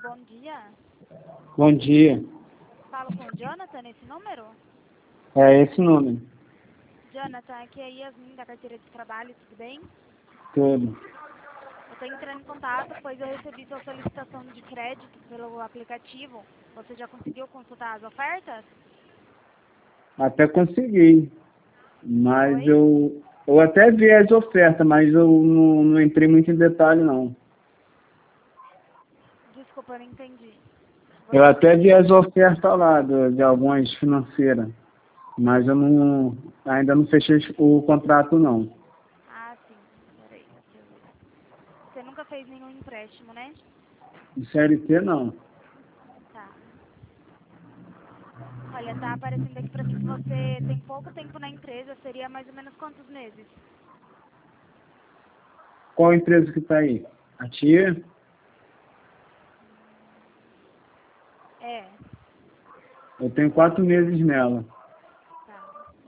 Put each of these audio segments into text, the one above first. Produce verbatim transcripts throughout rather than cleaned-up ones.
bom dia. Bom dia. Falo com o Jonathan nesse número? É esse número. Jonathan, aqui é Yasmin da carteira de trabalho, tudo bem? Tudo. Eu estou entrando em contato, pois eu recebi sua solicitação de crédito pelo aplicativo. Você já conseguiu consultar as ofertas? Até consegui. Mas Oi? eu, eu até vi as ofertas, mas eu não, não entrei muito em detalhe, não. Desculpa, eu não entendi. Eu Você... até vi as ofertas lá do, de algumas financeiras, mas eu não, ainda não fechei o contrato, não. Ah, sim. Peraí, deixa eu ver. Você nunca fez nenhum empréstimo, né? De C L T, não. Tá. Olha, tá aparecendo aqui pra mim que você tem pouco tempo na empresa. Seria mais ou menos quantos meses? Qual empresa que está aí? A tia? É, Eu tenho quatro meses nela. tá.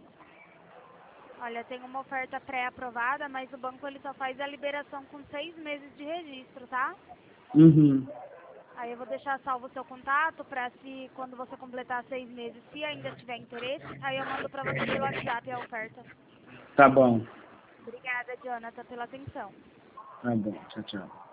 Olha, tem uma oferta pré-aprovada, mas o banco ele só faz a liberação com seis meses de registro, tá? Uhum. Aí eu vou deixar salvo o seu contato para se quando você completar seis meses, se ainda tiver interesse, aí eu mando para você pelo WhatsApp a oferta. Tá bom. Obrigada, Jonathan, pela atenção. Tá bom. Tchau, tchau.